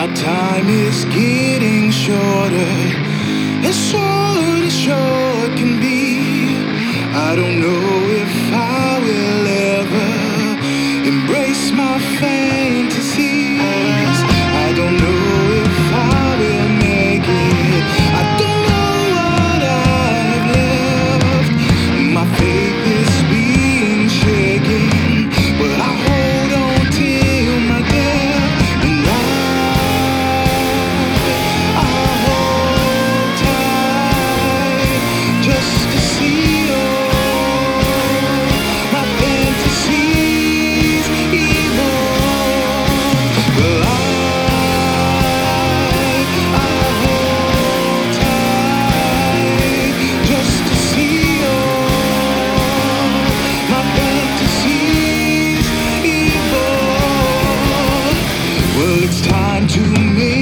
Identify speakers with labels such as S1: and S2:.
S1: My time is getting shorter, as short can be. I don't know if I will ever embrace my fantasies. I don't know if I will make it. I don't know what I have left. My faith is being shaken, but I hold on till my death. And I hold tight just to see all my fantasies evolve. Well, I hold tight just to see all my fantasies evolve. Well, it's time to make